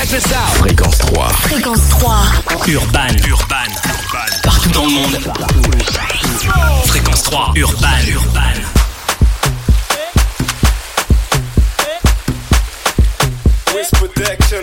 Check this out. Fréquence 3. Fréquence 3. Urban. Partout dans le monde. Fréquence 3. Urban. Wiz Protection.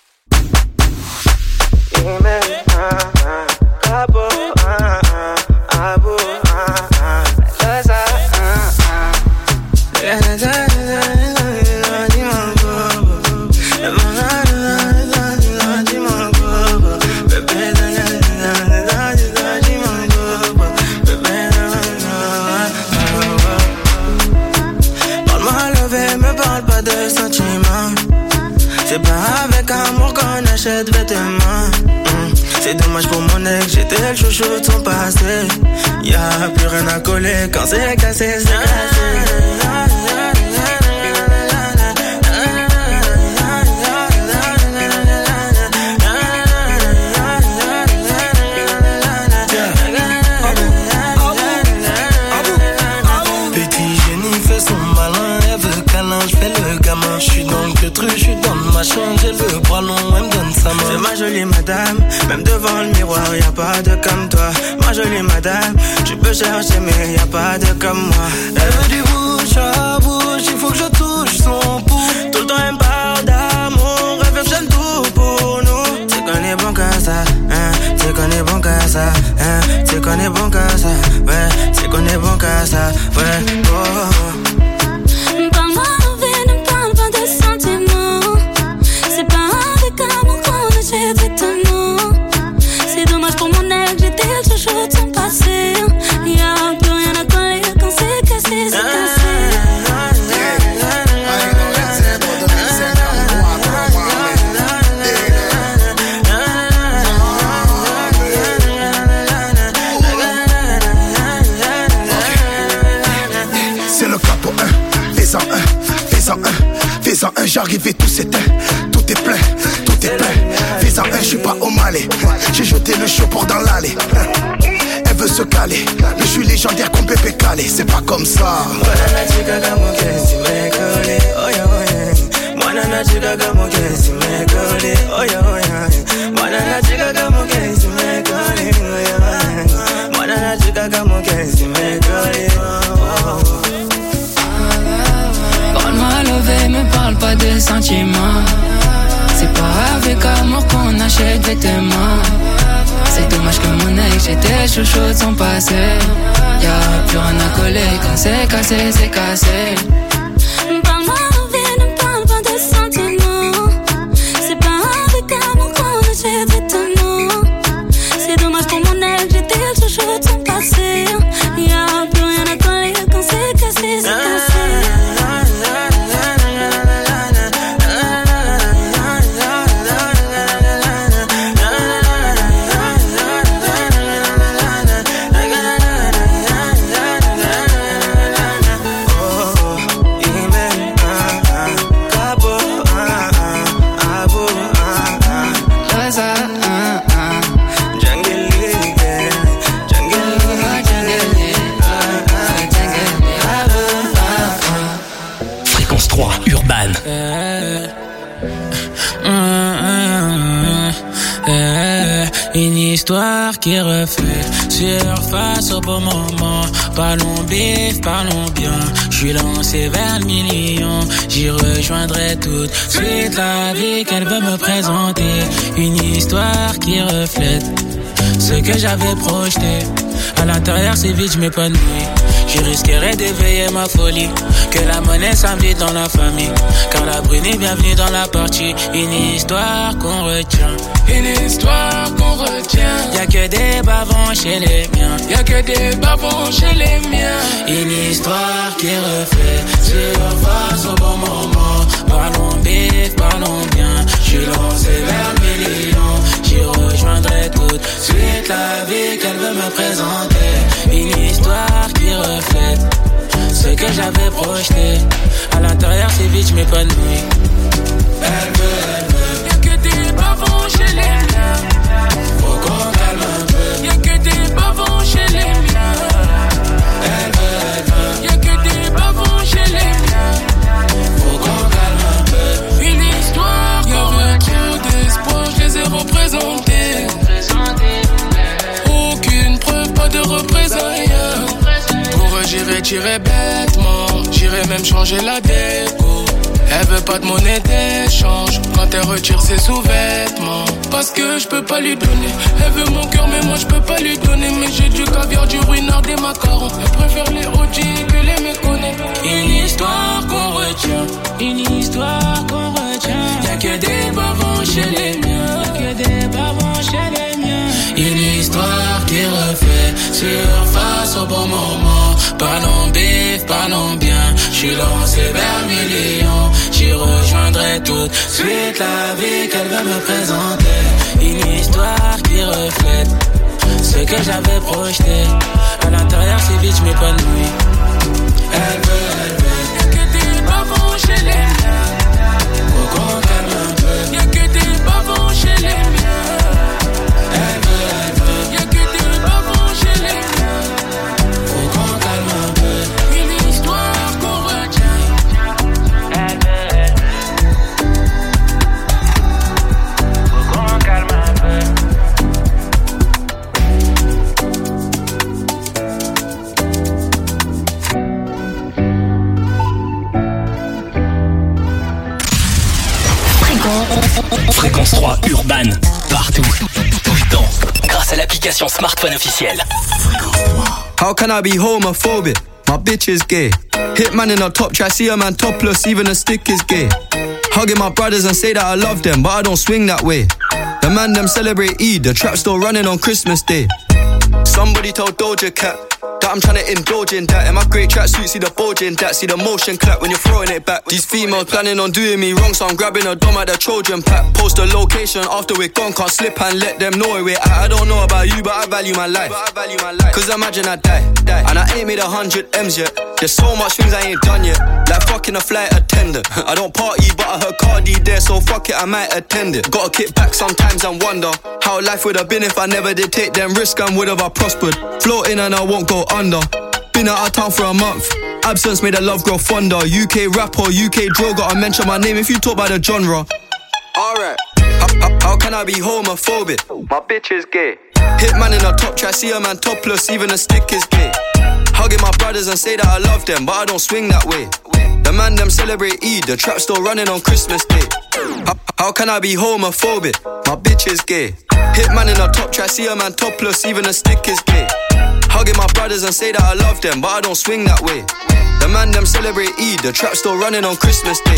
C'est pas avec amour qu'on achète vêtements. C'est dommage pour mon ex, j'étais le chouchou de son passé. Y'a plus rien à coller quand c'est cassé, c'est cassé. J'suis dans ma chambre, j'ai le bras long, elle me donne sa main. C'est ma jolie madame, même devant le miroir, y'a pas de comme toi. Ma jolie madame, tu peux chercher mais y'a pas de comme moi. Elle veut du bouche à bouche, il faut que je touche son pouls. Tout le temps elle me parle d'amour, elle veut que j'aime tout pour nous. C'est qu'on est bon qu'à ça, hein, c'est qu'on est bon qu'à ça, hein, c'est qu'on est bon qu'à ça, ouais, c'est qu'on est bon qu'à ça, ouais, oh. C'est dommage pour mon ex, j'étais le chouchou de son passé. Y'a plus rien à coller quand c'est cassé, c'est cassé. C'est le capo 1, fais-en un, fais-en un, j'arrive et tout s'éteint, tout est plein, fais-en un, j'suis pas au Malais, j'ai jeté le chapeau dans l'allée. Elle veut se caler, mais je suis légendaire comme Pépé Calé, c'est pas comme ça. Parle-moi levé, me parle pas de sentiments. C'est pas avec amour qu'on achète vêtements. C'est dommage que mon ex, j'étais chouchou de son passé. Y'a plus rien à coller quand c'est cassé, c'est cassé. Parle-moi levé, ne parle pas de sentiments. C'est pas avec amour qu'on achète vêtements. C'est dommage pour mon ex, j'étais le chouchou de son passé. Y'a plus rien à coller quand c'est cassé, c'est cassé. Une histoire qui refait surface au bon moment. Parlons bif, parlons bien. J'suis lancé vers le million. J'y rejoindrai tout de suite la vie qu'elle veut me présenter. Une histoire qui reflète ce que j'avais projeté. À l'intérieur c'est vide, j'm'épanouis. Je risquerais d'éveiller ma folie. Que la monnaie s'invite dans la famille. Car la brune est bienvenue dans la partie. Une histoire qu'on retient. Une histoire qu'on retient. Y'a que des bavons chez les miens. Y'a que des bavons chez les miens. Une histoire qui reflète surface au bon moment. Parlons bif, parlons bien. J'suis lancé vers le million. J'y rejoindrai tout de suite la vie qu'elle veut me présenter. Une histoire qui reflète ce que j'avais projeté. À l'intérieur c'est vide, j'm'épanouis. Elle veut. Y'a que des bavons chez les miens. Faut qu'on calme un peu. Y'a que des bavons chez les miens. Elle veut. Y'a que des bavons chez les miens. Faut qu'on calme un peu. Une histoire qu'on retient. j'irai tirer bêtement, j'irai même changer la déco. Elle veut pas de monnaie d'échange quand elle retire ses sous-vêtements. Parce que je peux pas lui donner. Elle veut mon cœur mais moi je peux pas lui donner. Mais j'ai du caviar, du ruinard, des macarons. Elle préfère les OG que les méconnais. Une histoire qu'on retient, une histoire qu'on retient. Y'a que des bavons chez les miens, y'a que des bavons chez les miens. Une histoire qui refait surface au bon moment. Parlons bif, parlons bien. J'suis lancé vers le million. J'y rejoindrai tout de suite la vie qu'elle veut me présenter. Une histoire qui reflète ce que j'avais projeté. À l'intérieur c'est vite, j'm'épanouis. Elle veut. Y'a que des bavons chez les miens. Faut qu'on calme un peu. Y'a que des bavons chez les miens. Elle veut. Y'a que des bavons chez les miens. Faut qu'on calme un peu. Une histoire qu'on retient. Elle veut. Faut qu'on calme un peu. Fréquence 3 Urban, partout, tout le temps, grâce à l'application smartphone officielle. How can I be homophobic? My bitch is gay. Hitman in a top try, see a man topless, even a stick is gay. Hugging my brothers and say that I love them, but I don't swing that way. The man them celebrate Eid, the trap still running on Christmas Day. Somebody told Doja Cat that I'm trying to indulge in that. In my great tracksuit, see the bulge in that. See the motion clap when you're throwing it back. These females planning on doing me wrong, so I'm grabbing a dom at the Trojan pack. Post the location after we're gone, can't slip and let them know where we're at. I don't know about you, but I value my life. Cause imagine I die, and I ain't made 100 M's yet. There's so much things I ain't done yet, like fucking a flight attendant. I don't party, but I heard Cardi there, so fuck it, I might attend it. Gotta kick back sometimes and wonder how life would have been if I never did take them risks and would have I prospered. Floating and I won't go under. Been out of town for a month. Absence made the love grow fonder. UK rapper, UK drill, gotta mention my name if you talk about the genre. Alright, how can I be homophobic? My bitch is gay. Hitman in a top try, see a man topless, even a stick is gay. Hugging my brothers and say that I love them, but I don't swing that way. The man them celebrate Eid, the trap still running on Christmas Day. How can I be homophobic? My bitch is gay. Hitman in a top try, see a man topless, even a stick is gay. Hugging my brothers and say that I love them, but I don't swing that way. The man them celebrate Eid, the trap still running on Christmas Day.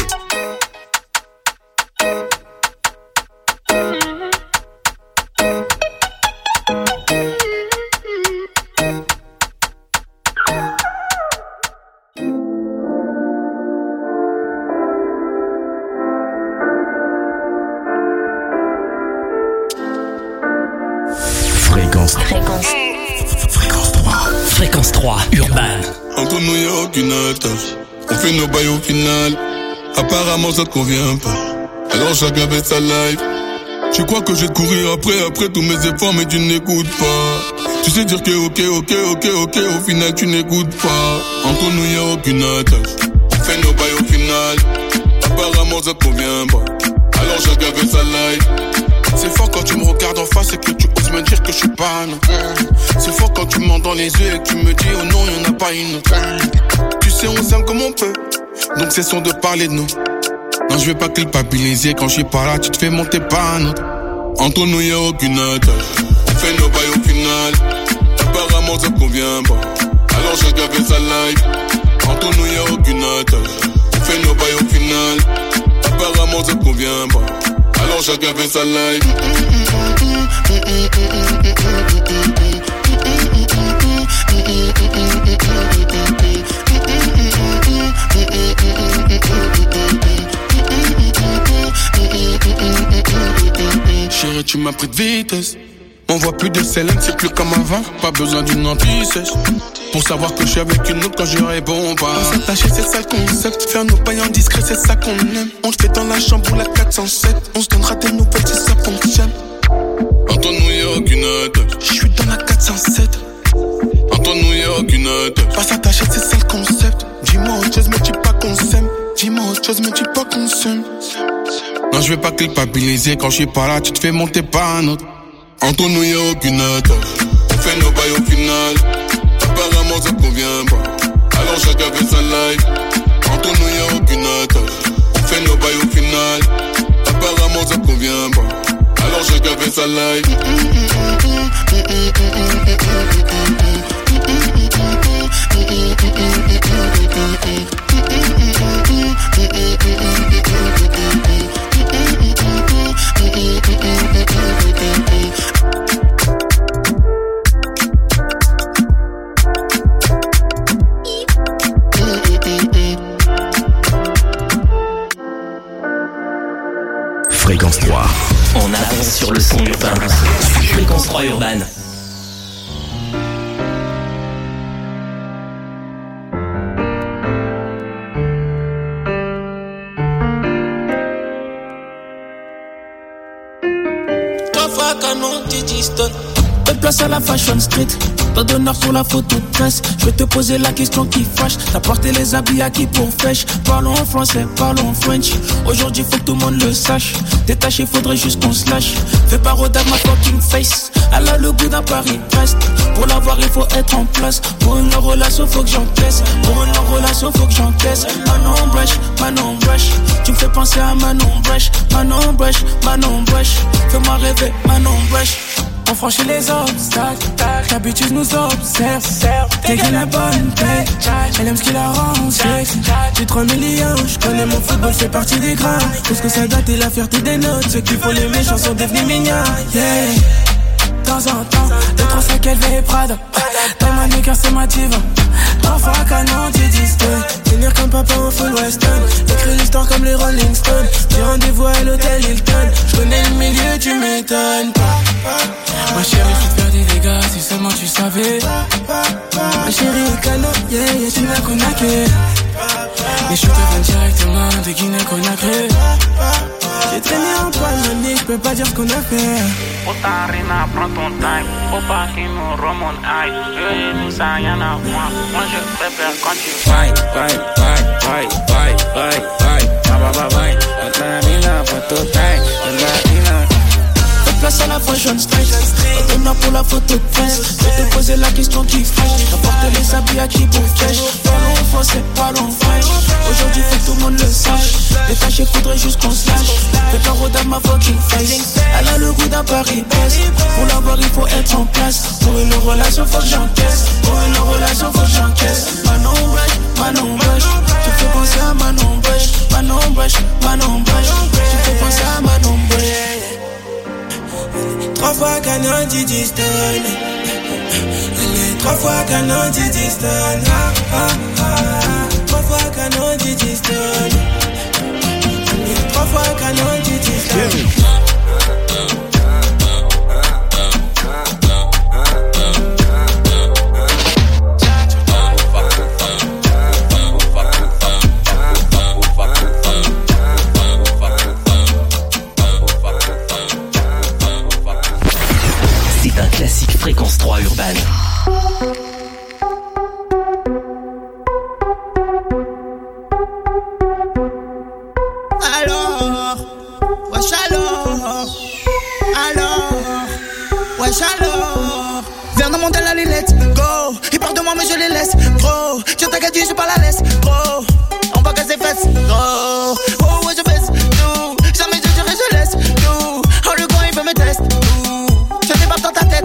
Fréquence 3 Urban. Entre nous y'a aucune attache. On fait nos bails au final. Apparemment ça te convient pas. Alors chacun fait sa life. Tu crois que je vais te courir après tous mes efforts, mais tu n'écoutes pas. Tu sais dire que ok, au final tu n'écoutes pas. Entre nous y'a aucune attache. On fait nos bails au final. Apparemment ça te convient pas. Alors chacun fait sa life. C'est fort quand tu me regardes en face et que tu oses me dire que je suis pas non. C'est fort quand tu me mens dans les yeux et que tu me dis oh non y'en a pas une autre. Tu sais on s'aime comme on peut, donc cessons de parler de nous. Non je vais pas culpabiliser, quand je suis pas là tu te fais monter pas un autre. Entre nous y'a aucune attache. On fait nos bails au final. Apparemment ça convient pas. Alors chacun fait sa life. Entre nous y'a aucune attache. On fait nos bails au final. Apparemment ça convient pas. Alors chacun fait sa life. Chérie, tu m'as pris de vitesse. On voit plus de Célène, c'est plus comme avant. Pas besoin d'une anti-sèche pour savoir que je suis avec une autre quand je réponds pas. On s'attacher, c'est ça le concept. Faire nos pailles en discret, c'est ça qu'on aime. On le fait dans la chambre ou la 407. On se donnera des nouvelles si ça fonctionne. Entre nous y'a aucune attache. Je suis dans la 407. Entre nous y'a aucune attache. Pas s'attacher, c'est ça le concept. Dis-moi autre chose, mais dis pas qu'on s'aime. Dis-moi autre chose, mais dis pas qu'on s'aime. Non, je vais pas culpabiliser, quand je suis pas là, tu te fais monter pas un autre. Entre nous y'a aucune attache. On fait nos bails au final. Apparemment ça convient pas. alors chacun fait sa life. Entre nous y'a aucune attache, on fait nos bails au final. Apparemment ça convient pas, alors chacun fait sa life. Fréquence 3. On avance sur le son urbain. Fréquence 3 urbaine. Belle place à la Fashion Street, pas d'honneur sur la photo de presse. Je vais te poser la question qui fâche. T'as porté les habits à qui pour fèche? Parlons en français, parlons en French. Aujourd'hui faut que tout le monde le sache. Détaché, faudrait juste qu'on se lâche. Fais pas rodave ma fucking face. Elle a le goût d'un Paris-Brest. Pour l'avoir il faut être en place. Pour une relation faut que j'encaisse. Pour une relation faut que j'encaisse. Manon Brèche, Manon Brèche. Tu me fais penser à Manon Brèche. Manon Brèche, Manon Brèche. Fais-moi rêver, Manon Brèche. On franchit les obstacles, l'habitude nous observe. T'es qu'elle la bonne tête, elle aime ce qui la rend sexy. J'ai 3 millions, je connais mon football, fait partie des grands. Parce que ça date et la fierté des nôtres. Ceux qui font les méchants sont devenus mignons. Yeah. De temps en temps, 2-3 sacs LV et Prada. Dans ma nigga c'est ma diva. 3 fois canon du disque. Tenir comme papa en full western. Écrire l'histoire comme les Rolling Stones. J'ai rendez-vous à l'hôtel Hilton. Je connais le milieu, tu m'étonnes pas. Ma chérie, je te faire des dégâts si seulement tu savais. Ma chérie, canon, yeah, yeah, tu m'as connaqué. Mais je te viens directement de Guinée-Conakry. J'ai traîné en Panamanie, je peux pas dire ce qu'on a fait. Otarina, prends ton time, faut pas qu'il nous remonte aïe. Nous ça y'en a moi je préfère quand tu vailles. Otarina, prends ton time, Otarina. Place à la Fashion Street, on a pour la photo de presse. Je vais te poser la question qui fâche. T'apportes les habits à qui pour fèche. Parlons en français, parlons en French. Aujourd'hui faut que tout le monde le sache. Détaché, faudrait juste qu'on se lâche. Fais pas rodave ma fucking face. Elle a le goût d'un Paris-Brest. Pour l'avoir il faut être en place. Pour une relation faut que j'encaisse. Pour une relation faut que j'encaisse. Manon Brèche, Manon Brèche. Tu fais penser à Manon Brèche. Manon Brèche, Manon Brèche. Tu fais penser à Manon Brèche. 3 fois canon du Diston. Elle est 3 fois canon du Diston. 3 fois canon du Diston. Elle est 3 fois canon du Diston. Classique Fréquence 3 urbaine. Alors, wesh alors, viens dans mon tel, allez, let's go. Ils parlent de moi, mais je les laisse, gros. Tiens, t'inquiète, je suis pas la laisse, gros. On va casser fesses, gros. Oh, ouais, je baisse, tout. Jamais je dirai, je laisse, tout. Oh, le gars, il veut me tester, tout. Je débarque dans ta tête,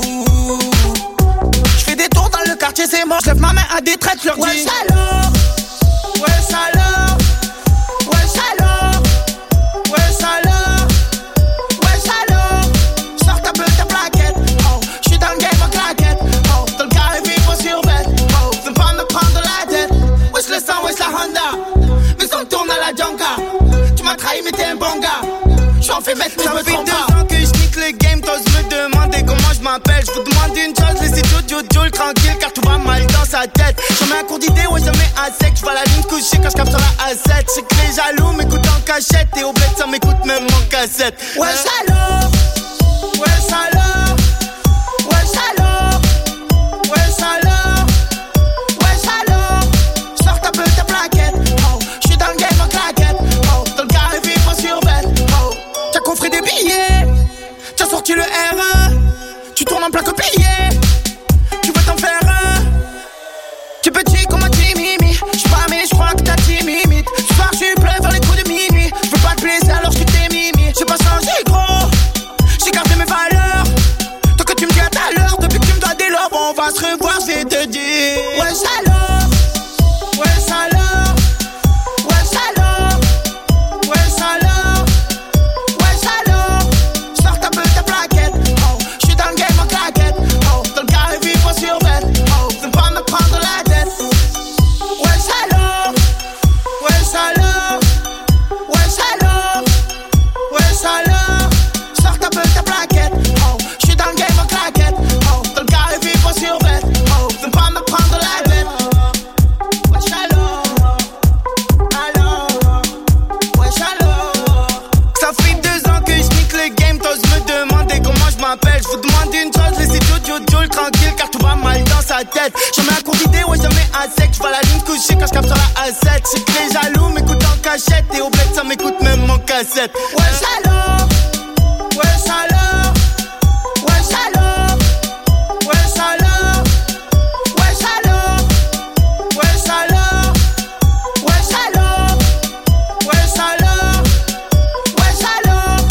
je fais des tours dans le quartier, c'est mort. Je lève ma main à des traites, leur dis wesh alors, wesh alors, wesh alors, wesh alors, wesh alors. Sors ta peu ta plaquette, oh. J'suis dans le game en claquette, oh. Dans le carré vif en survêt, oh. Viens pas me prendre la tête. Wesh le sang, wesh la Honda. Mais on tourne à la Django. Tu m'as trahi mais t'es un bon gars. J'en fais mettre mais je me trompe pas. Le game, t'oses me demander comment je m'appelle. Je vous demande une chose, laissez Jojo tranquille car tout va mal dans sa tête. Jamais un cours d'idée, ouais jamais à sec. Je vois la ligne couchée quand je capte sur la A7. Je sais que les jaloux m'écoutent en cachette. Et au bled ça m'écoute même en cassette. Wesh alors, wesh alors, wesh alors, wesh alors, wesh alors. Sors ta peu ta plaquette, oh. J'suis dans le game en claquette, oh. Dans le carré vif en survêt, oh. T'as coffré des billets, t'as sorti le R1. Tu tournes en plein copier, tu veux t'en faire un. Tu petit comme un Jimmy. ta tête. Jamais un cours d'idée, ouais, jamais un sec. J'vois la ligne couchée quand j'capte sur la A7. J'sais que les jaloux m'écoutent en cachette. Et au bled, ça m'écoute même en cassette. Wesh alors, wesh alors, wesh alors, wesh alors, wesh alors, wesh alors, wesh alors, wesh alors, wesh alors.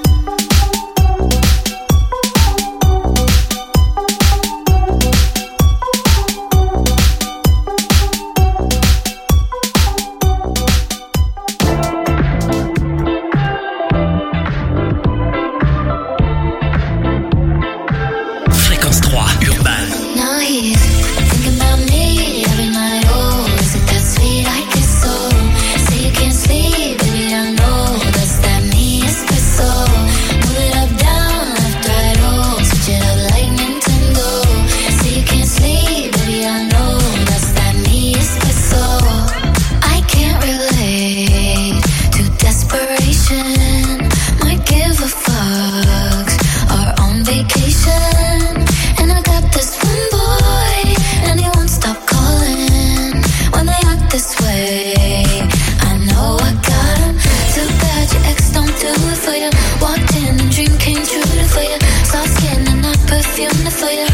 Fréquence 3 Urban. Now he's thinking about me every night. Oh, is it that sweet I kiss so? Say you can't sleep, baby, I know that's that me espresso. Move it up, down, left, right, oh, switch it up like Nintendo. Say you can't sleep, baby, I know that's that me espresso. I can't relate to desperation. Might give a fuck. Are on vacation. And I got this one boy, and he won't stop calling. When they act this way, I know I got him. Too bad your ex don't do it for you. Walked in and dream came true for you. Soft skin and not perfume for you.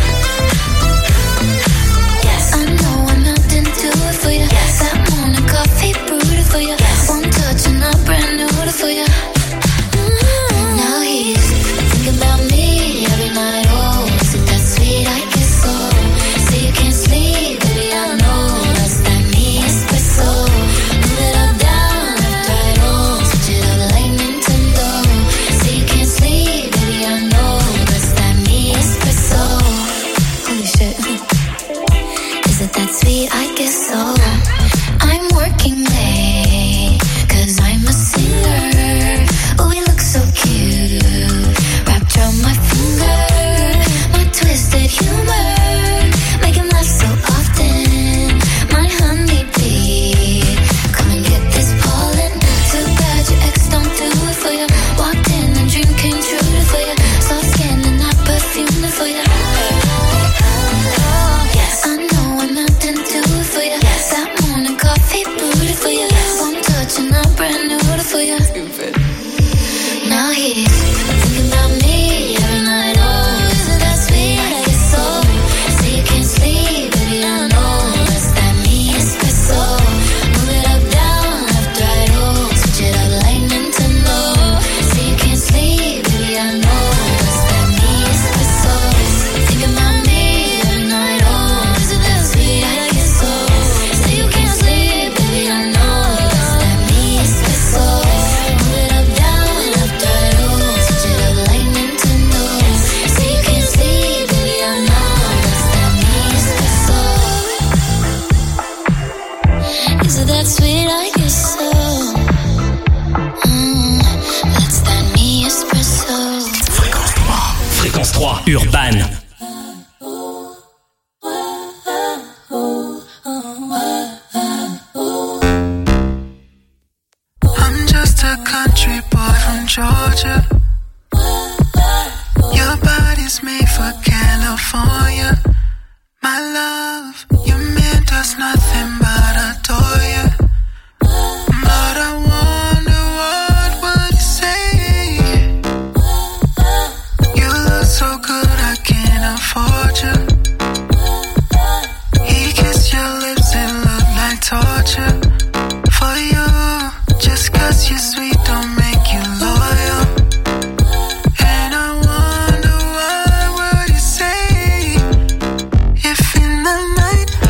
Yes, I know I'm out to do it for you. Yes, that morning coffee brewed for you. Yes, one touch and I'm brand new for you. Now he's thinking about me every night. Oh, is it that sweet I kiss so? Say you can't sleep, baby, I know that's that me espresso. Move it up, down, left, right, oh, switch it up like Nintendo. Say you can't sleep, baby, I know that's that me espresso. Holy shit. Is it that sweet I kiss so? I'm working late, 'cause I'm a singer. Oh, we look so cute, wrapped around my finger. My twisted humor, make him laugh so often. My honeybee, come and get this pollen. Too bad your ex don't do it for you. Walked in and dream came true for you. Soft skin and not perfume for you. Yes, I know I'm out to do it for you. Yes, that morning coffee brewed for you. One touch and I'm brand new for you. Now he's thinking about me every night. Oh, is it that sweet I kiss so? Say you can't sleep, baby, I know that's that me espresso. Move it up, down, left, right, oh, switch it up like Nintendo. Say you can't sleep, baby, I know that's that me espresso. Thinking about me every night. Oh, is it that sweet I kiss so? Say you can't sleep, baby, I know that's that me espresso. Move it up, down, left, right, oh, switch it up like Nintendo. Say you can't sleep, baby, I know that's that me espresso. Is it that sweet I kiss so? That's that me espresso. Fréquence 3 Urban. I'm just a country boy from Georgia. Your body's made for California. My love, your man does nothing but adore you. But I wonder what would he say? You look so good, I can't afford you. He kissed your lips, it looked like torture. For you, just 'cause you're sweet don't make you loyal. And I wonder what would he say if in the night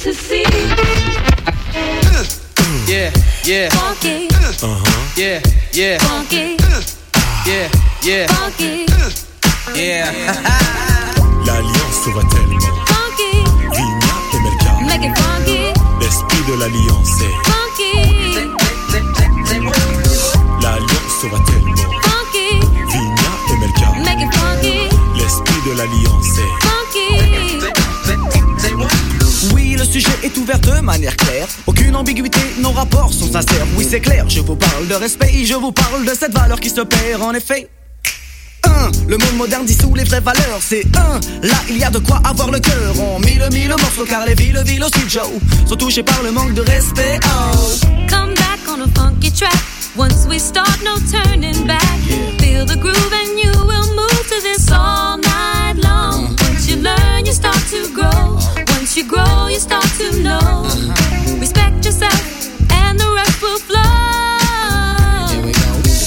to see. Yeah, yeah. Funky. Yeah, yeah. Funky. Yeah, yeah. Funky. Yeah. L'alliance se va tellement. Funky. Vigna et Melka. Make it funky. L'esprit de l'alliance est. Funky. L'alliance se va tellement. Funky. Vigna et Melka. Make it funky. L'esprit de l'alliance est. Funky. Oui, le sujet est ouvert de manière claire. Aucune ambiguïté, nos rapports sont sincères. Oui, c'est clair, je vous parle de respect, je vous parle de cette valeur qui se perd en effet. Le monde moderne dissout les vraies valeurs. C'est là il y a de quoi avoir le cœur. On mille morceaux car les villes aussi Joe sont touchés par le manque de respect. Oh. Come back on a funky track. Once we start, no turning back. Feel the groove and you will move to this all night long. Once you learn, you start to grow. Once you grow, you start to know. Respect yourself and the rest will flow. Here we go.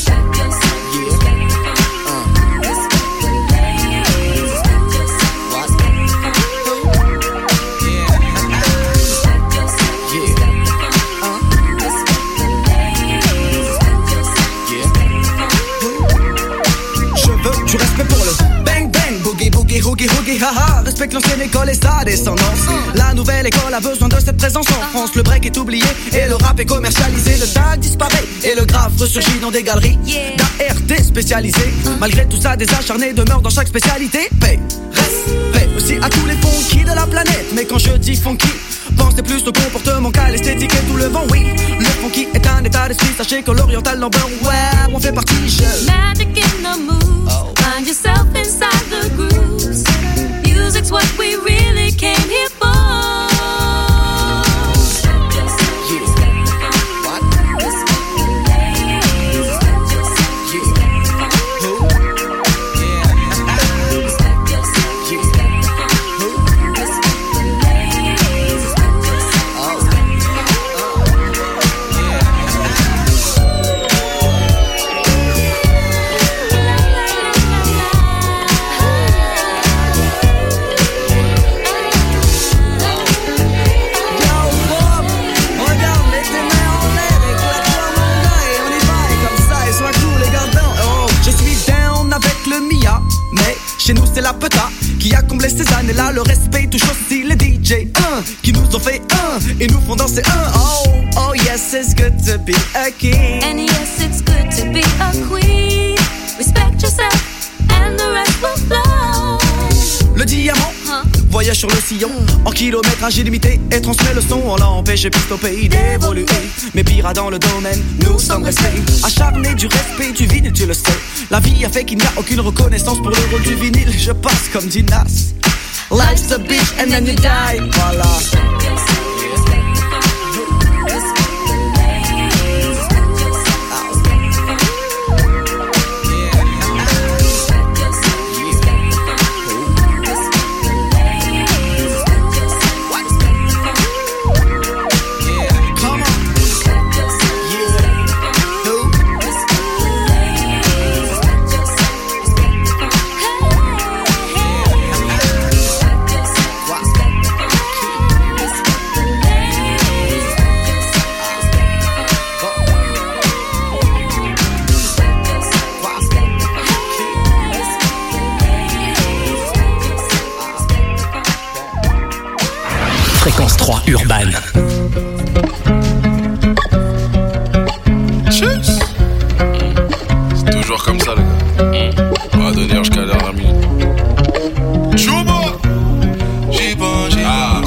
Du respect pour le bang bang, boogie boogie hoogie hoogie haha. Respecte l'ancienne école et sa descendance. La nouvelle école a besoin de cette présence en France. Le break est oublié et le rap est commercialisé. Le tag disparaît et le graphe ressurgit dans des galeries d'ART spécialisées. Malgré tout ça, des acharnés demeurent dans chaque spécialité. Paix, respect aussi à tous les funky de la planète. Mais quand je dis funky, pensez plus au comportement qu'à l'esthétique et tout le vent, oui. Le funky est un état d'esprit, sachez que l'oriental number one, on fait partie, Magic in the moves, find yourself inside the grooves. Music's what we really came here for. Chez nous c'est la peta qui a comblé ces années-là. Le respect touche aussi les DJ qui nous ont fait et nous font danser oh yes it's good to be a king. And yes it's good to be a queen. Respect yourself and the rest will flow. Le diamant voyage sur le sillon en kilométrage illimité et transmet le son. On l'a empêché plus au pays d'évoluer. Mais pire dans le domaine, nous sommes restés acharnés du respect du vinyle, tu le sais. La vie a fait qu'il n'y a aucune reconnaissance pour le rôle du vinyle. Je passe comme dit Nas. Life's a bitch and then you die. Voilà. Fréquence 3 Urban. C'est toujours comme ça, les gars. On va donner jusqu'à la dernière minute. Chouba! J'y pense,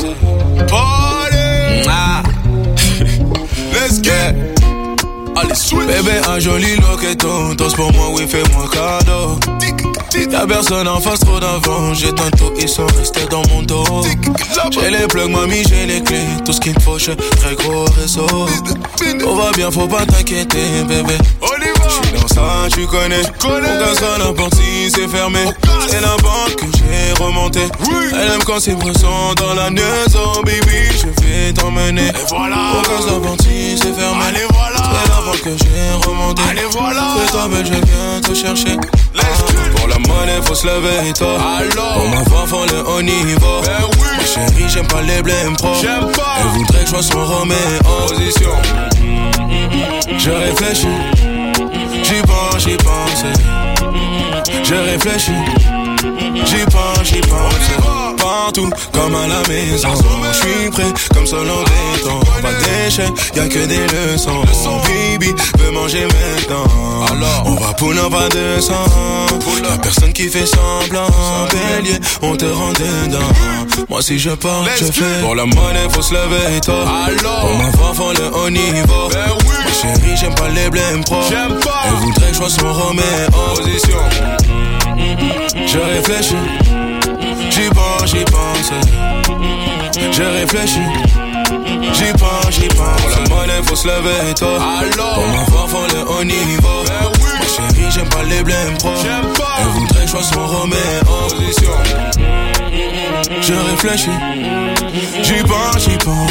Party! Let's get! Allez, switch! Bébé, un joli loqueton. Danse pour moi, oui, fais-moi cadeau. Y'a personne en face, trop d'avant. J'ai tantôt, ils sont restés dans mon dos. J'ai les plugs, mamie, j'ai les clés. Tout ce qu'il me faut, j'ai très gros réseau. Tout va bien, faut pas t'inquiéter, bébé. J'suis dans ça, tu connais. On casse à n'importe si c'est fermé. C'est la banque que j'ai remontée. Elle aime quand c'est pressant dans la maison, baby. Je vais t'emmener. On casse la porte si c'est fermé. C'est la fois que j'ai remonté. Allez voilà. C'est toi mais je viens te chercher. Pour la monnaie faut se lever et toi. Pour ma femme faut le haut niveau. Ma chérie j'aime pas les blèmes pro. Elle voudrait que je sois son Roméo. Position. Je réfléchis. J'y pense. Je réfléchis. J'y pense. Partout comme à la maison. J'suis prêt comme seul en béton. Pas d'échec, y'a que des leçons. Bibi veut manger maintenant. Alors on va pour n'en pas de sang. Y'a personne qui fait semblant. Bélier, on te rend dedans. Moi si je pars, je fais. Pour la monnaie faut se lever et toi. Pour ma femme faut le haut niveau. Ma chérie j'aime pas les blèmes pro. Elle voudrait que je sois son Roméo. Position. Je réfléchis. J'y pense. Je réfléchis. J'y pense. Pour la monnaie faut se lever et toi. Pour ma femme faut le haut niveau. Ma chérie j'aime pas les blèmes pro. Elle voudrait que je sois son Roméo. Position. Je réfléchis. J'y pense.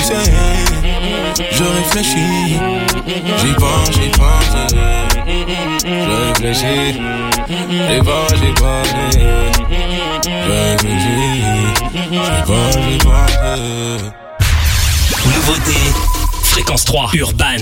Je réfléchis. J'y pense. Je réfléchis. J'y pense. Nouveauté, Fréquence 3, Urban.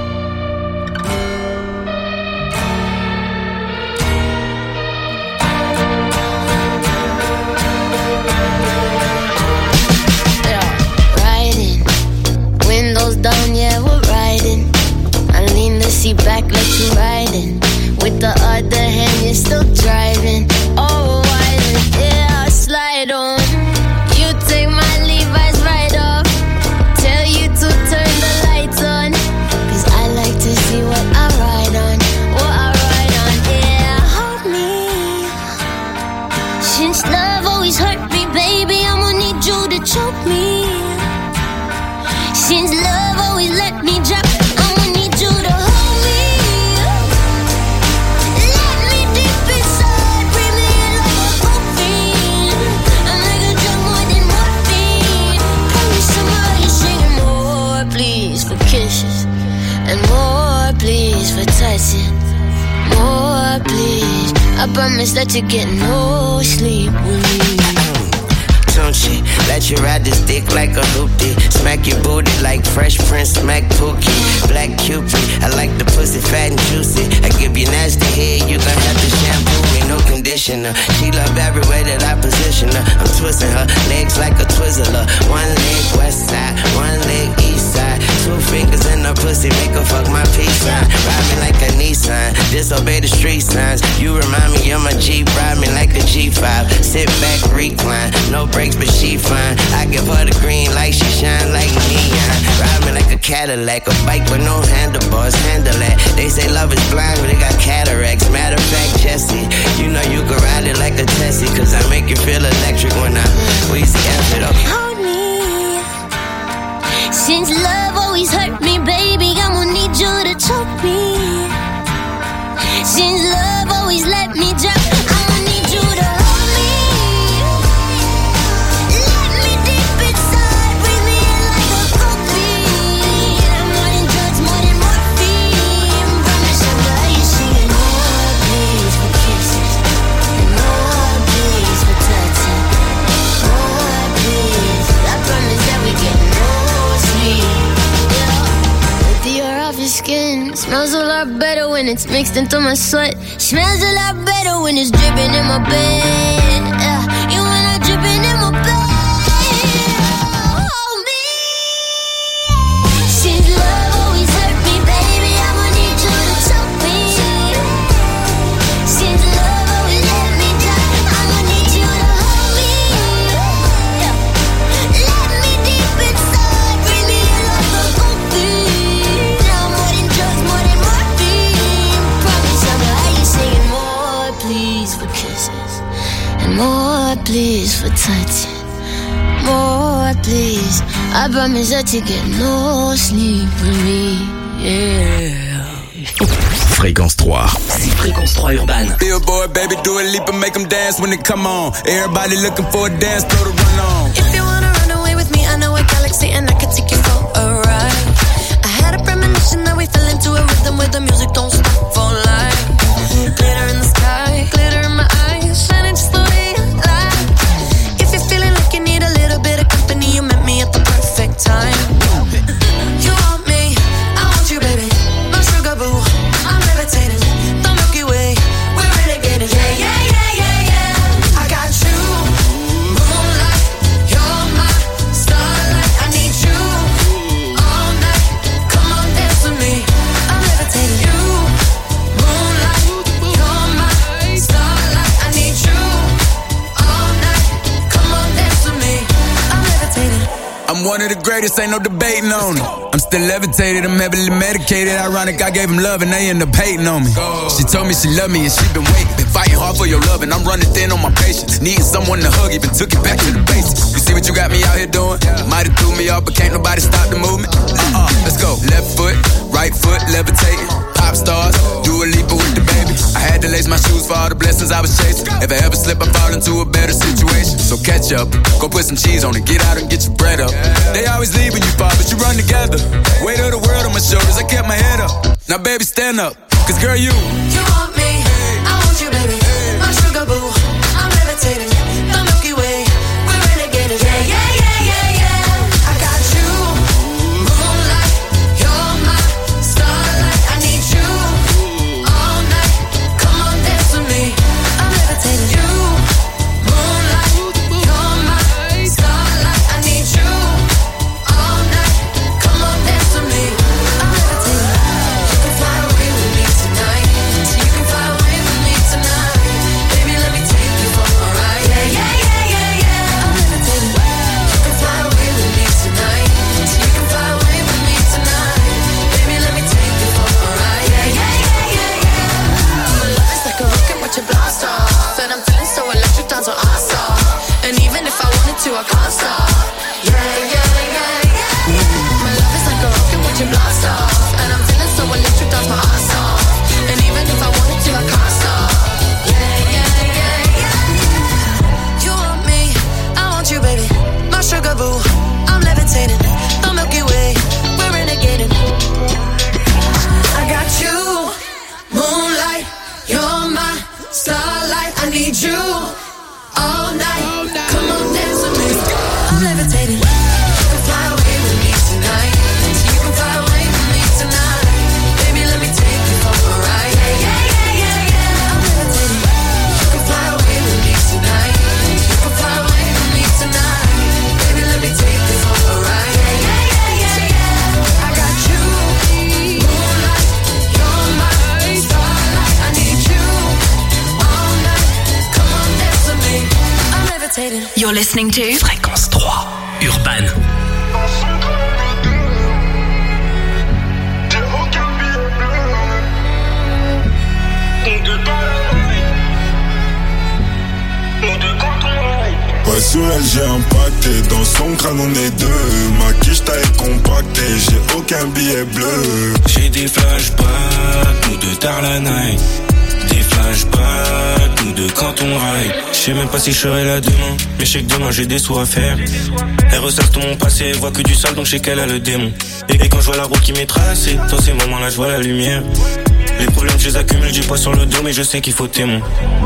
Riding, windows down, yeah, we're riding. I lean the seat back, let you riding. With the other hand, you're still driving. Oh, widen, yeah, slide on. You take my Levi's right off. Tell you to turn the lights on. Cause I like to see what I ride on. Yeah, hold me. Since love always hurt me, baby, I'm gonna need you to choke me. Since love always let me drop, I'm gonna need you to hold me. Let me deep inside, breathe me in like a coffin. I'm like a drug more than morphine. Promise somehow you're singing more, please, for kisses. And more, please, for touching. More, please. I promise that you get no sleep with me. Tunchi, let you ride this dick like a hoopty. Smack your booty like Fresh Prince, smack Pookie. Black Cupid, I like the pussy fat and juicy. I give you nasty head, you gon' have to shampoo me, no conditioner. She love every way that I position her. I'm twisting her legs like a Twizzler. One leg west side, one leg east side. 2 fingers in her pussy, make her fuck my peace sign. Ride me like a Nissan, disobey the street signs. You remind me of my Jeep, ride me like a G5. Sit back, recline, no brakes, but she fine. I give her the green light, she shine like neon. Ride me like a Cadillac, a bike with no handlebars, handle that. They say love is blind, but they got cataracts. Matter of fact, Jesse, you know you can ride it like a Tessie. Cause I make you feel electric when I squeeze the effort up. Hold me. Since love always hurt me, baby, I'm gonna need you to choke me. Since love always let me drop, I'm gonna need you to hold me. Let me deep inside, breathe me in like a coffin. I'm more than drugs, more than morphine. Promise I'll buy you singing more, please, for kisses. And more, please, for touching. More, please. I promise that we get no sleep. The air off your skin smells a lot better when it's mixed into my sweat. Smells a lot better when it's dripping in my bed. Yeah, you wanna dripping in my bed. Hold me. Since love always hurt me, baby, I'ma need you to choke me. Since love always let me down, I'ma need you to hold me. Yeah. Let me deep inside, breathe me in like a coffin. Please for kisses and more please for touching. More please, I promise that you get no sleep with me. Yeah. Fréquence 3. C'est Fréquence 3 Urban. Billboard, baby, do a leap and make them dance when they come on. Everybody looking for a dance floor to run on. If you wanna run away with me, I know a galaxy and I can take you for a ride. I had a premonition And now we fell into a rhythm where the music don't stop for life. Glitter in the sky, glitter in my eyes, shining just the way I like. If you're feeling like you need a little bit of company, you met me at the perfect time. You want me, I want you, baby. My sugar boo, I'm levitating. The Milky Way, we're renegading. Yeah, yeah, yeah, yeah, yeah. I got you, moonlight. You're my starlight. I need you all night. Come on, dance with me. I'm levitating. You, moonlight. You're my starlight. I need you all night. Come on, dance with me. I'm levitating. I'm one of the greatest, ain't no debating on it. I'm still levitated, I'm heavily medicated. Ironic, I gave him love and they end up hating on me. She told me she loved me and she been waiting. Been fighting hard for your love and I'm running thin on my patience. Needing someone to hug, even took it back to the basics. You see what you got me out here doing? Might have threw me off, but can't nobody stop the movement. Let's go. Left foot, right foot, levitating. Pop stars, Dua Lipa with the baby. I had to lace my shoes for all the blessings I was chasing. If I ever slip, I fall into a better situation. So catch up, go put some cheese on it, get out and get your bread up. They always leave when you fall, but you run together. Weight of the world on my shoulders, I kept my head up. Now baby, stand up, cause girl, you want me, I want you, baby. My sugar boo, I'm levitating. The Milky Way, we're renegading. Yeah, yeah, yeah, yeah, yeah. I got you, moonlight. You're my starlight. I need you all night. Come on, dance with me. I'm levitating. You, moonlight. You're my starlight. I need you all night. Come on, dance with me. I'm levitating. You can fly away with me tonight. You can fly away with me tonight. Baby, let me take you for a ride. Yeah, yeah, yeah, yeah, yeah. I'm levitating. You can fly away with me tonight. You can fly away with me tonight. Baby, let me take you for a ride. Yeah, yeah, yeah, yeah, yeah. My love is like a rocket, watch it blast off. And I'm feeling so electric, dance on our stop. And even if I wanted to, I can't stop. Yeah, yeah, yeah, yeah. My love is like a rocket, watch it blast off. And I'm feeling so electric, dance my ass off. And even if I wanted to, I can't stop. Yeah, yeah, yeah, yeah. You want me, I want you, baby. My sugar boo, I'm levitating. The Milky Way, we're renegading. I got you, moonlight. You're my starlight. I need you all night. Come on, dance with me. I'm levitating. You can fly away with me tonight. You can fly away with me tonight. Baby, let me take you for a ride. Yeah, yeah, yeah, yeah, yeah. I'm levitating. You can fly away with me tonight. You can fly away with me tonight. Baby, let me take you for a ride. Yeah, yeah, yeah, yeah, yeah. I got you, moonlight. You're my starlight. I need you all night. Come on, dance with me. I'm levitating. You're listening to Fréquence 3 Urban. Ouais, sur elle j'ai impacté, dans son crâne on est deux. Ma quiche taille compactée, j'ai aucun billet bleu. J'ai des flashbacks, nous deux tard la night. Des flashbacks, nous deux quand on ride. Je sais même pas si je serai là demain, mais je sais que demain j'ai des sous à faire. Elle ressasse tout mon passé, elle voit que du sale donc je sais qu'elle a le démon. Et quand je vois la route qui m'est tracée, dans ces moments-là je vois la lumière. Les problèmes je les accumule, j'ai pas sur le dos mais je sais qu'il faut témoin.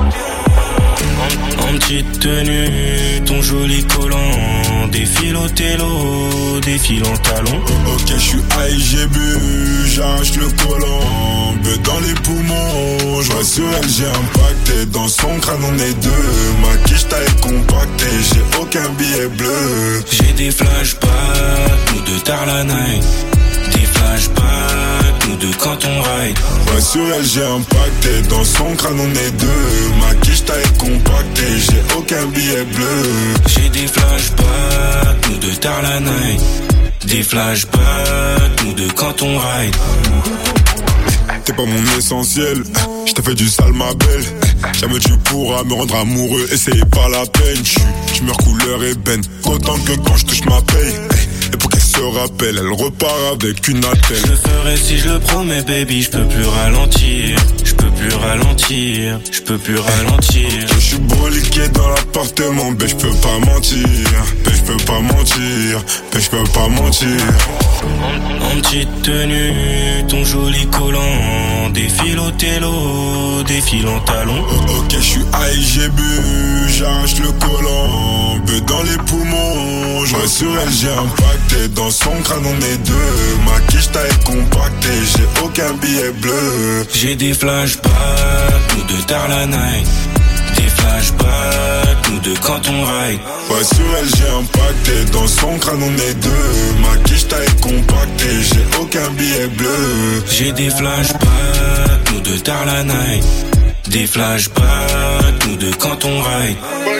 En petite tenue, ton joli collant, défile au télo, défile en talon. Ok, je suis high, j'ai bu, j'arrache le collant, beuh dans les poumons. Je vois sur elle, j'ai impacté, dans son crâne on est deux. Ma quiche taille compactée, j'ai aucun billet bleu. J'ai des flashbacks, nous deux tard la night. Des flashbacks, nous deux quand on ride. Ouais, sur elle j'ai impacté, dans son crâne on est deux. Ma quiche taille compactée, j'ai aucun billet bleu. J'ai des flashbacks, nous deux tard la night. Des flashbacks, nous deux quand on ride. T'es pas mon essentiel, je t'ai fait du sale ma belle. Jamais tu pourras me rendre amoureux, et c'est pas la peine. Je meurs couleur ébène, autant que quand je touche ma paye. Et pour qu'elle se rappelle, elle repart avec une attelle. Je le ferai si je le promets baby, je peux plus ralentir. Je peux plus ralentir. mentir, je peux plus ralentir. Je suis broliqué dans l'appartement, ben je peux pas mentir, ben je peux pas mentir, ben je peux pas mentir. En petite tenue, ton joli collant, défile au télo, défile en talon. Ok, je suis high, j'ai bu, j'arrache le collant, beu dans les poumons, je reste sur elle, j'ai impacté, dans son crâne on est deux, ma quiche taille compactée, j'ai aucun billet bleu. J'ai des flashbacks, nous deux tard la night. Des flashbacks, nous deux quand on ride. Ouais, sur elle j'ai impacté, dans son crâne on est deux, ma quiche taille compactée, j'ai aucun billet bleu. J'ai des flashbacks, nous deux tard la night. Des flashbacks, nous deux quand on ride.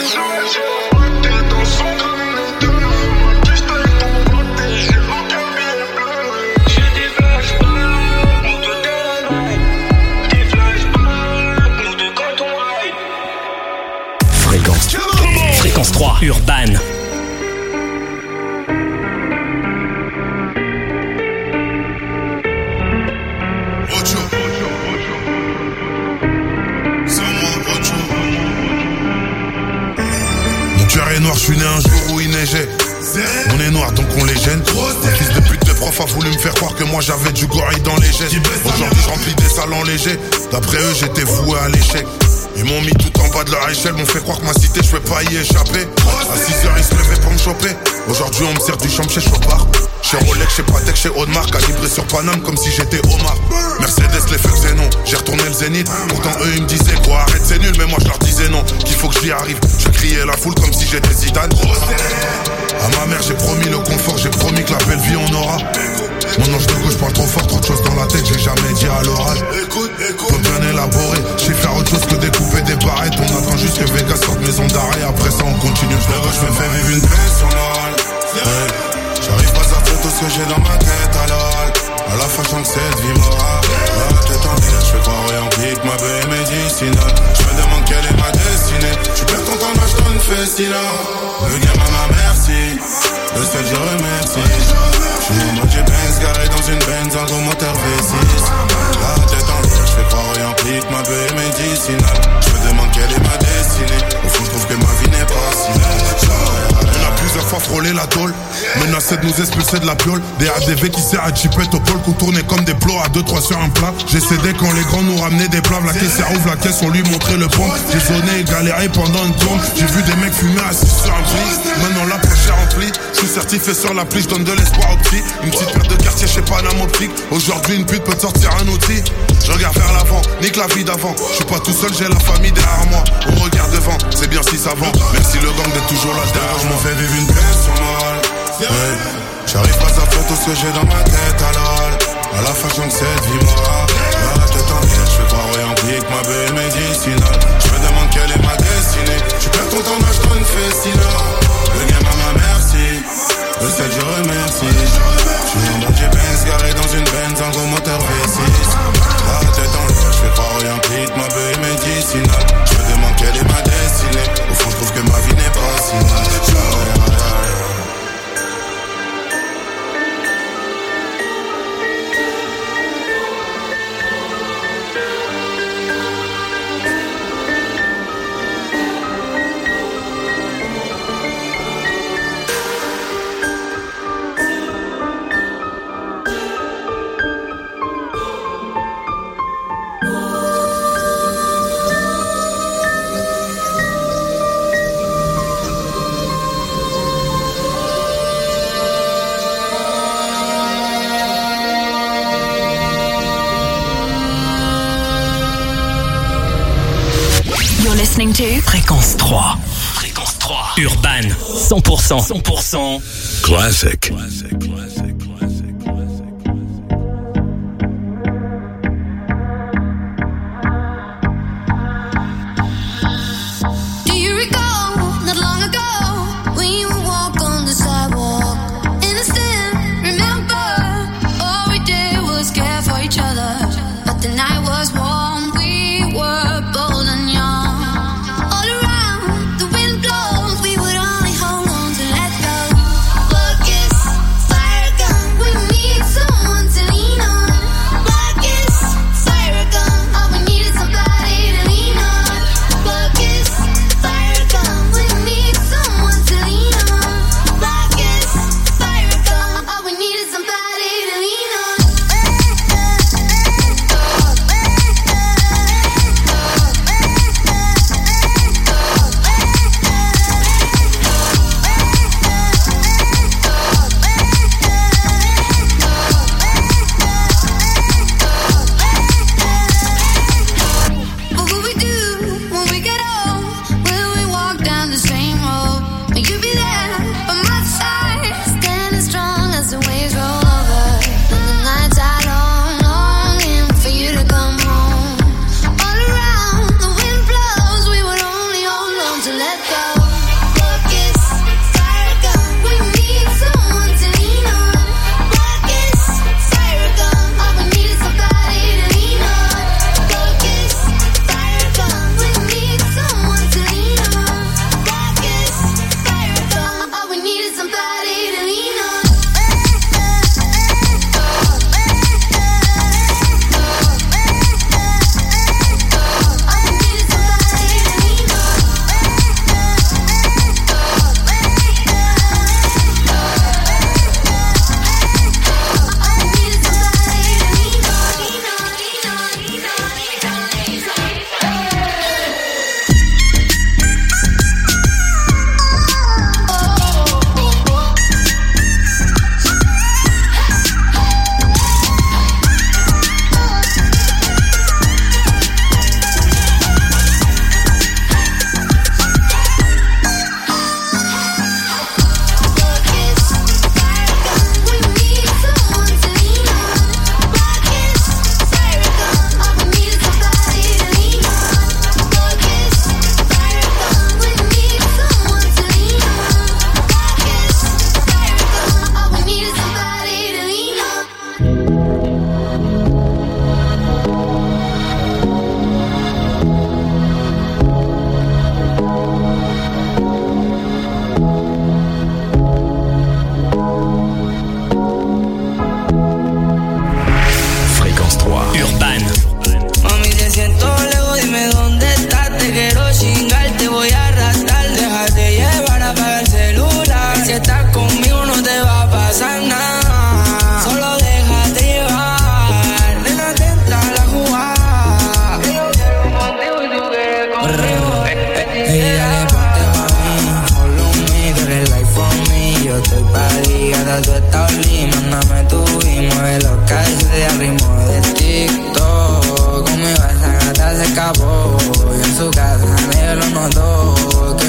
Fréquence 3, Urban. Mon cœur est noir, je suis né un jour où il neigeait. On est noir donc on les gêne. Un fils de pute de prof a voulu me faire croire que moi j'avais du gorille dans les gènes. Aujourd'hui je remplis des salons légers. D'après eux j'étais voué à l'échec. Ils m'ont mis tout en bas de leur échelle, m'ont fait croire que ma cité je peux pas y échapper. À 6h ils se levaient pour me choper. Aujourd'hui on me sert du champ chez Chopard. Chez Rolex, chez Patek, chez Audemars, calibré sur Paname comme si j'étais Omar. Mercedes les feux Xénon, j'ai retourné le Zénith. Pourtant eux ils me disaient quoi, arrête c'est nul, mais moi je leur disais non, qu'il faut que j'y arrive. Je criais la foule comme si j'étais Zidane. À ma mère j'ai promis le confort, j'ai promis que la belle vie on aura. Mon ange de gauche parle trop fort, trop de choses dans la tête, j'ai jamais dit à l'oral. Faut bien élaborer, j'ai faire autre chose que découper des barrettes. On attend juste que Vegas sorte maison d'arrêt, après ça on continue. Je me fais vivre une pression morale. J'arrive pas à sortir tout ce que j'ai dans ma tête alors. À la fin je que cette vie m'aura. La tête en l'air, je fais croire et en pique, ma belle est médicinale. Je me demande quelle est ma destinée. Tu perds ton temps, moi je donne festina. Le gamin m'a merci, le ciel je remercie. Je suis en mode Benz, garé dans une Benz, un gros moteur V6. La tête en l'air, je fais croire et en pique, ma belle est médicinale. Je me demande quelle est ma destinée. Au fond je trouve que ma vie n'est pas si belle. On a plusieurs fois frôlé la tôle, menacé de nous expulser de la piole. Des ADV qui servent à chipette au pôle, qu'on tournait comme des plots à 2-3 sur un plat. J'ai cédé quand les grands nous ramenaient des plats. La caissière ouvre la caisse, on lui montrait le pompe. J'ai sonné et galéré pendant une tombe. J'ai vu des mecs fumer assis sur un pli. Maintenant la poche est remplie. Je suis certifié sur l'appli, je donne de l'espoir au petit. Une petite paire de quartier chez Paname Optique. Aujourd'hui une pute peut te sortir un outil. Je regarde vers l'avant, nique la vie d'avant. Je suis pas tout seul, j'ai la famille derrière moi. On regarde devant, c'est bien si ça vend. Merci le gang d'être toujours là derrière. Je m'en fais vivre une pression morale. Ouais. J'arrive pas à faire tout ce que j'ai dans ma tête alors. À la fin je que cette vie m'aura. La tête en l'air, je fais croire et en pique, ma belle médicinale. Je me demande quelle est ma destinée. Tu perds ton temps, moi je donne festina. Le gamin m'a merci, le ciel je remercie. Je suis en mode Benz, garé dans une Benz, un gros moteur V6. La tête en l'air, je fais croire et en pique, ma belle médicinale. Je me demande quelle est ma destinée. Au fond je trouve que ma vie n'est pas si mal. listening to Fréquence 3. Fréquence 3. Urban. 100%. 100%. Classic. Fire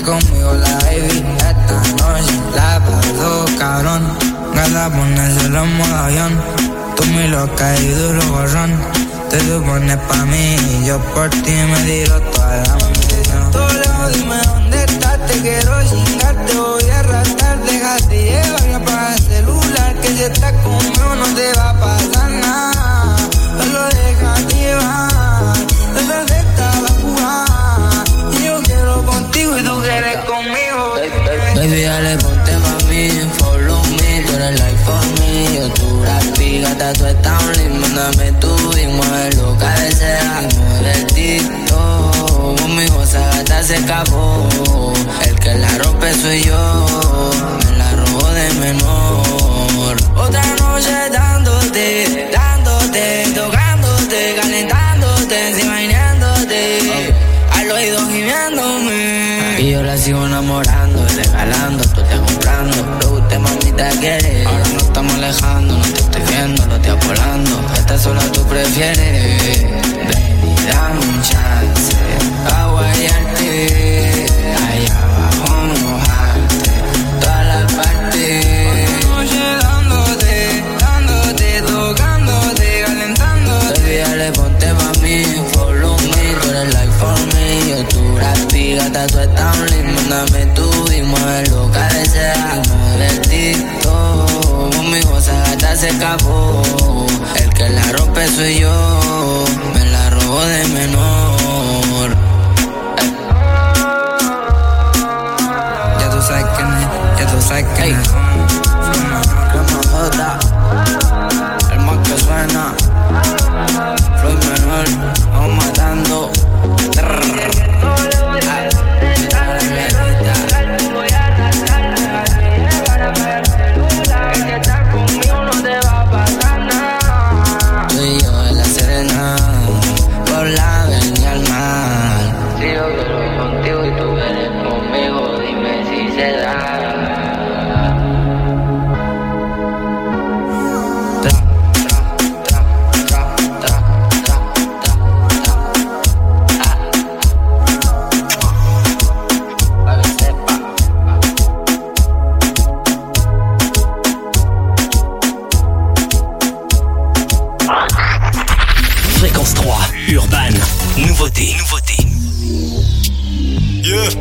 conmigo la baby. Esta noche la paso cabrón. Gata ponérselo en modo avión. Tú muy loca y duro borrón. Te supones pa' mí y yo por ti me tiro toda la munición. Solo dime dónde estás, te quiero chingar, te voy a arrastrar. Déjate llevar y apaga el celular, que si estás conmigo no te va a pasar nada. Solo déjate llevar, esa secta va a jugar. Y yo quiero contigo y tú quieres conmigo. Baby, dale, ponte pa' mí, follow me, tú eres like for me. Yo tu rapi, gata, tú estás un lindo, mándame tú y mueve lo cabecera. Mueve el tito, conmigo esa gata se escapó. El que la rompe soy yo, me la robo de menor. Otra noche dándote, tocándote, calentándote, enseñándote, al oído gimiéndome. Y yo la sigo enamorando, regalando, tú te comprando. Pero usted mamita quiere, ahora no estamos alejando. No te estoy viendo, no te apolando. Esta sola tú prefieres. Ven y dame un chance a guayarte, allá abajo mojarte, toda la parte. Otra noche dándote, tocándote, calentándote. Baby, dale, ponte pa' mí, follow me, tú eres like for me. Yo tu rapi, gata, tú estás un lindo, mándame tú y mueve lo cabecera. Mueve el tito, conmigo esa gata se escapó. El que la rompe soy yo, me la robo de menor. Ya tú sabes quién es, ya tú sabes quién es. El más que suena, Floyd menor, vamos matando. Tú y yo en la Serena, por la avenida al mar. Si yo quiero ir contigo y tú quieres conmigo, dime si se da. Fréquence 3, Urban, nouveauté. Yeah.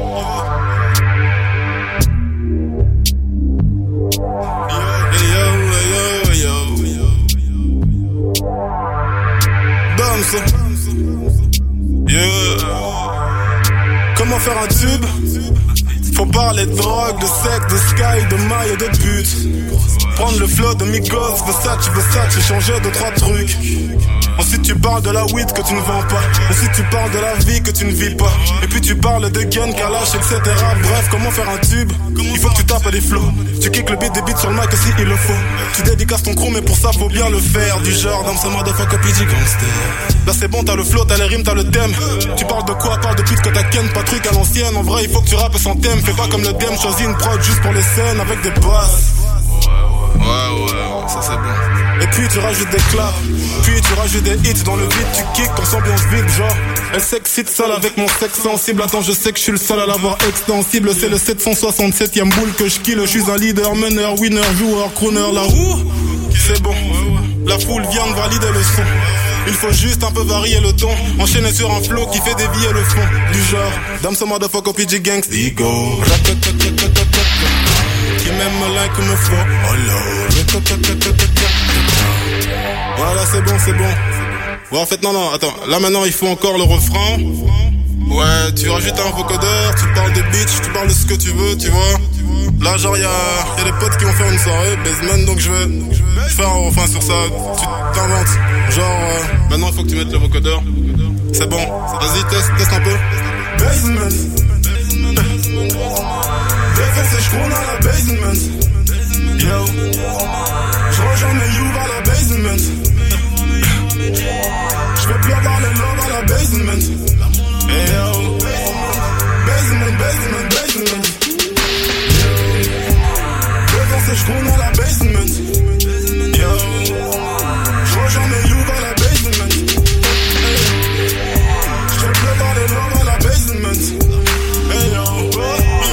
Yeah. Comment faire un tube? Faut parler de drogue, de sexe, de sky, de maille et de but. Prendre le flow de Migos, Versace, changer 2-3 trucs. Ensuite tu parles de la weed que tu ne vends pas. Ensuite tu parles de la vie que tu ne vis pas. Et puis tu parles de gun, Kalash, etc. Bref, comment faire un tube? Il faut que tu tapes des flows. Tu kicks le beat des beats sur le mic si il le faut. Tu dédicaces ton crew mais pour ça faut bien le faire. Du genre dans ce motherfucker PG gangster. Là c'est bon, t'as le flow, t'as les rimes, t'as le thème. Tu parles de quoi? Parle de pute que t'as ken, pas truc à l'ancienne. En vrai il faut que tu rappes sans thème. Fais pas comme le DM, choisis une prod juste pour les scènes avec des basses. Ouais, ça c'est bon. Et puis tu rajoutes des claps, puis tu rajoutes des hits dans le beat, tu kicks quand ambiance vide, genre. Elle s'excite seule avec mon sexe sensible. Attends, je sais que je suis le seul à l'avoir extensible. C'est le 767ème boule que je kill. Je suis un leader, meneur, winner, joueur, crooner, la roue. C'est bon, la foule vient de valider le son. Il faut juste un peu varier le ton. Enchaîner sur un flow qui fait dévier le fond. Du genre, Dame ce motherfucker PG Gangs Ego. Qui m'aime like me faut. Voilà, c'est bon. Ouais, en fait, non, attends. Là, maintenant, il faut encore le refrain. Ouais, tu rajoutes un vocodeur, tu parles de bitch, tu parles de ce que tu veux, tu vois. Là, genre, y'a des potes qui vont faire une soirée, basement, donc je vais faire un refrain sur ça. Tu t'inventes. Genre, maintenant, il faut que tu mettes le vocodeur. C'est bon. Vas-y, teste un peu. Basement. Défoncé, j'croule dans la basement. Yo. J'rejoins mes youths à la basement. J'vais plus avoir les love à la basement. Hey yo. Basement. Défoncé, j'croule dans la basement. Yo. J'rejoins mes youths à la basement. J'vais plus avoir les love à la basement. Hey yo.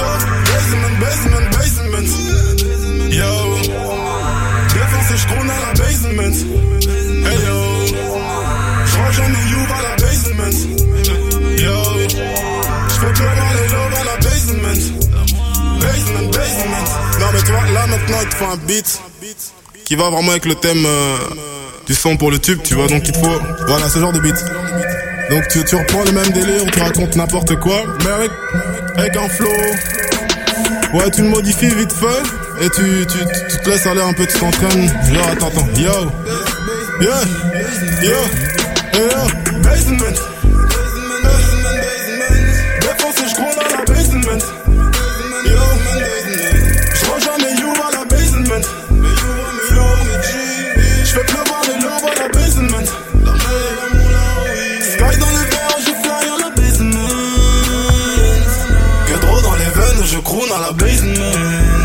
fait un beat qui va vraiment avec le thème du son pour le tube, tu vois. Donc il te faut, voilà, ce genre de beat. Donc tu reprends le même délire, tu racontes n'importe quoi, mais avec un flow. Ouais, tu le modifies vite fait et tu te laisses aller un peu, tu t'entraînes. Genre, attends, yo, yeah, yo, basement. Défoncé, j'croule dans la basement. Yo, j'rends jamais you à la basement. J'fais pleuvoir les lobes à la basement. Sky dans les verres, je fly à la basement. Que trop dans les veines, je croule à la basement.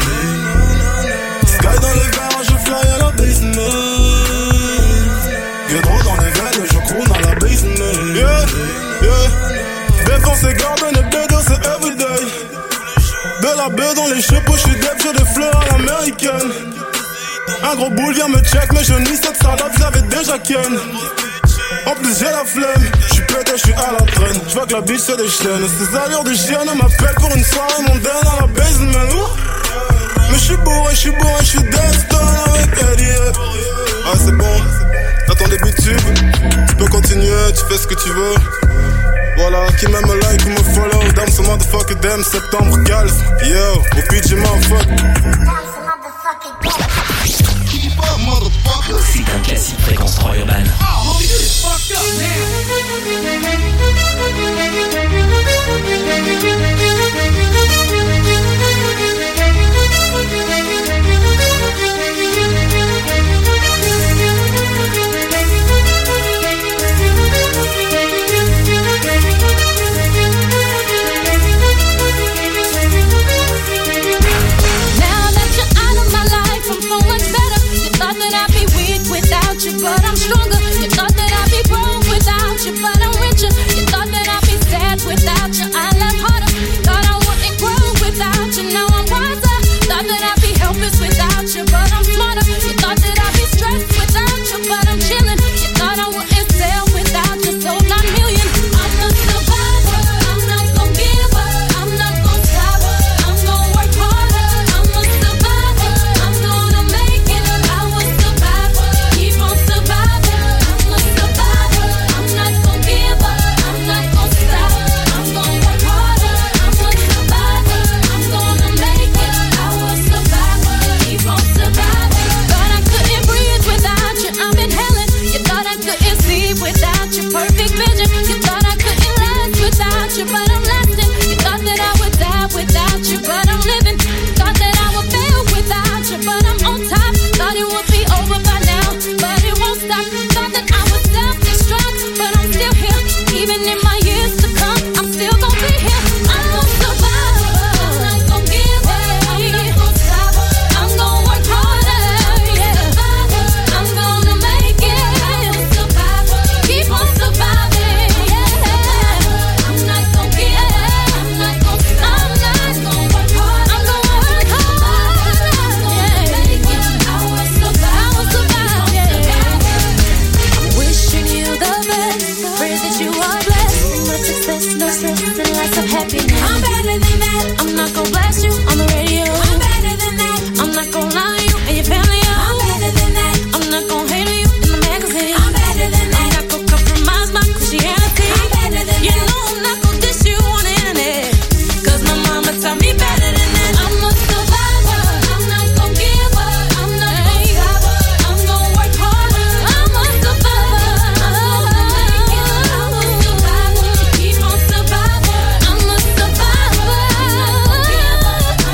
Sky dans les verres, je fly à la basement. Que trop dans les veines, je croule à la basement. Yeah, yeah. Défense et garde une bédo, c'est everyday. De la baie dans les chapeaux, j'suis dep, j'ai des fleurs à l'américaine. Un gros boule vient me check, mais je nie cette salope, j'avais déjà ken. En plus j'ai la flemme, j'suis pété, j'suis à la traîne. J'vois que la bitch se déchaîne. Ces allures de chienne m'appellent pour une soirée mondaine à la basement. Mais j'suis bourré, j'suis Deston avec Eddie. Ah c'est bon, t'as ton début de tube. Tu peux continuer, tu fais ce que tu veux. Voilà, qui m'aime like ou me follow. Damn ce motherfucker, damn septembre calf. Yo, au pitch j'ai motherfuck. C'est un classique Fréquence 3 Urban. But I'm stronger. You thought that I'd be broke without you, but I'm richer. You thought that I'd be sad without you, I love harder. Thought I wouldn't grow without you, now I'm wiser. Thought that I'd be helpless without you, but I'm smarter. You thought that I'd be stressed without you, but I'm chilling. You thought I wouldn't sell without you, sold 9 million. I'm a survivor, I'm not gon' give up, I'm not gon' stop, I'm gon' work harder. I'm a survivor, I'm gonna make it. I was survivor, keep on surviving. I'm a survivor, I'm not gon' give up, I'm not gon' stop, I'm gon' work harder. I'm a survivor, I'm gonna make it. I was survivor, keep on surviving. Thought I couldn't breathe without you, I'm inhaling. You thought I couldn't see without your perfect vision. You thought I couldn't last without you, but I'm lasting. You thought that I would die without you, but I'm living. Thought that I would fail without you, but I'm on top. Thought it would be over by now, but it won't stop. Thought that I would self-destruct, but I'm still here. Even in my years to come, I'm still gonna be here. I'm a survivor, I'm not gon' give up, I'm not gon' stop, I'm gon' work harder. Yeah, I'm gonna make it. I'm a survivor, keep on surviving. Yeah, I'm not gon' give up, I'm not gon' stop, I'm not gon' work hard. I'm gonna work hard. Yeah, I will survive. Yeah. I'm wishing you the best. Pray that you are blessed. Much success, no stress, and lots of happiness. I'm better than that. I'm not gon' blast you on the radio. I'm better than that. I'm not gon' lie to you and your family. I'm better than that. I'm not gon' hate on you in the magazine. I'm better than that. I'm not gon' compromise my Christianity. I'm better than that. You know I'm not gon' diss you on the internet. 'Cause my mama taught me better than that. I'm a survivor. I'm not gon' give up. I'm not gon' stop. I'm gon' work harder. I'm a survivor. I'm gonna make it. I'm a survivor. Keep on survivor. I'm a survivor. I'm not gon' give up.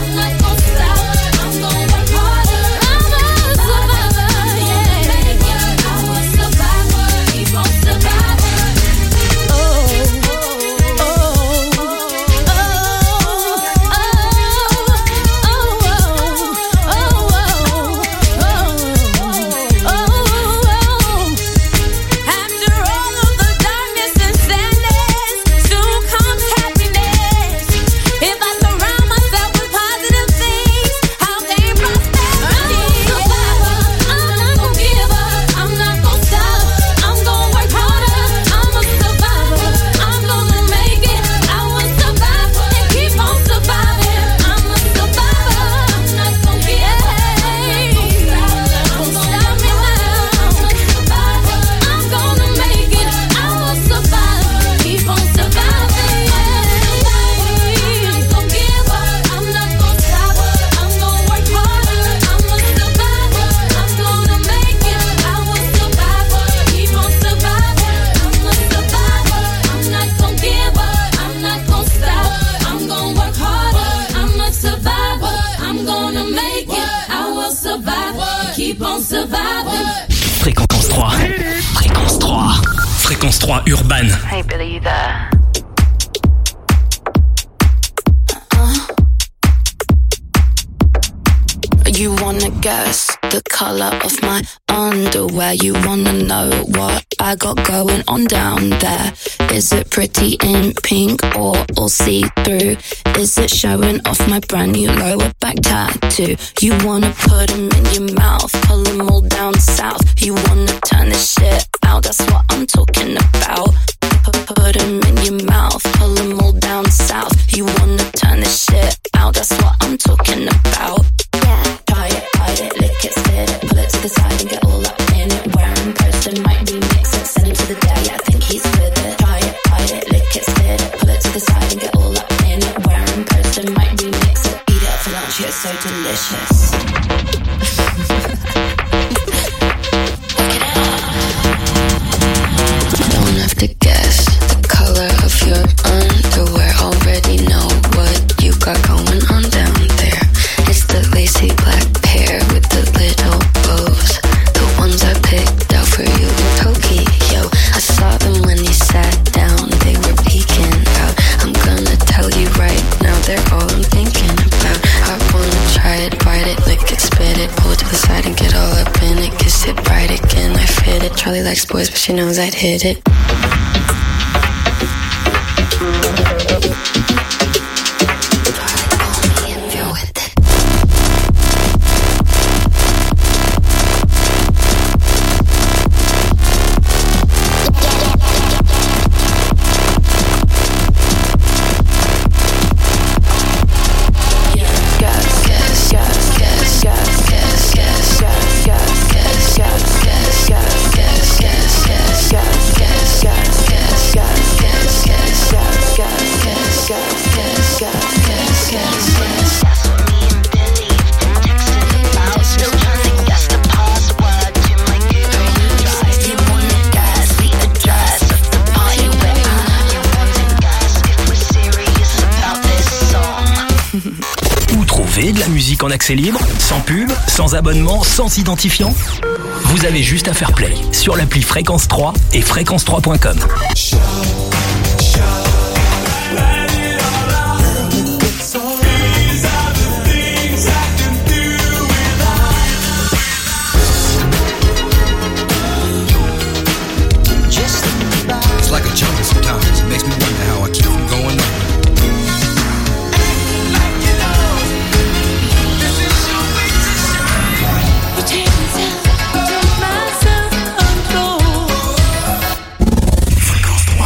Fréquence 3 Urban. Hey Billy, you there? You wanna guess the color of my underwear? You wanna know what I got going on down there? Is it pretty in pink or all see-through? Is it showing off my brand new lower back tattoo? You wanna put them in your mouth, pull them all down south. You wanna turn this shit out, that's what I'm talking about. Put them in your mouth, pull them all down south. You wanna turn this shit out, that's what I'm talking about. Try it, hide it, lick it, spit it, pull it to the side and get all up in it. Where I'm posted, might remix it, send him to the day, I think he's with it. Try it, hide it, lick it, spit it, pull it to the side and get all up in it. Where I'm posted, might remix it, eat it for lunch, it's so delicious. Don't have to guess the color of your underwear, already know what you got going on down there. It's the lacy black pair with the little bows, the ones I picked out for you in Tokyo. I saw them when you sat down, they were peeking out. I'm gonna tell you right now, they're all I'm thinking about. I wanna try it, bite it, lick it, spit it, pull it to the side and get all up in it. Kiss it, right again, I fit it. Charlie likes boys, but she knows I'd hit it. De la musique en accès libre, sans pub, sans abonnement, sans identifiant. Vous avez juste à faire play sur l'appli Fréquence 3 et fréquence3.com.